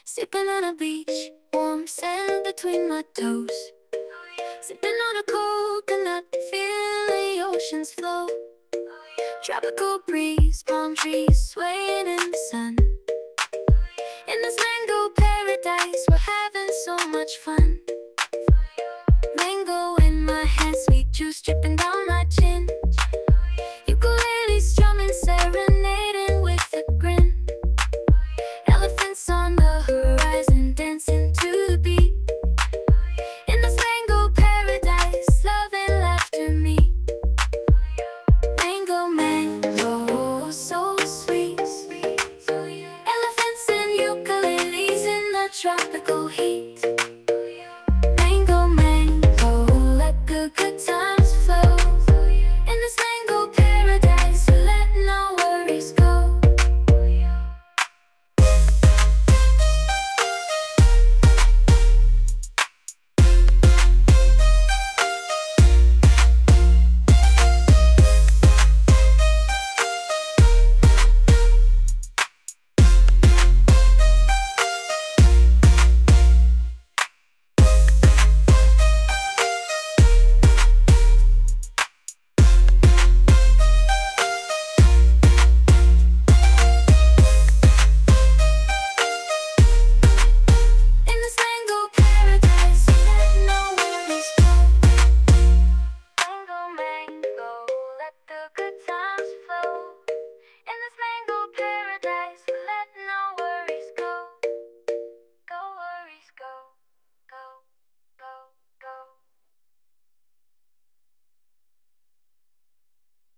Sipping on a beach, warm sand between my toes. Sipping on a coconut, feel the ocean's flow. Tropical breeze, palm trees swaying in the sun. In this mango paradise, we're having so much fun. Mango in my hand, sweet juice dripping down my chin. Ukulele strumming, serenading with a grin. Elephants on the horizon, dancing to the beat. In this mango paradise, love and laughter meet. Mango, mango, so sweet. Elephants and ukuleles in the tropical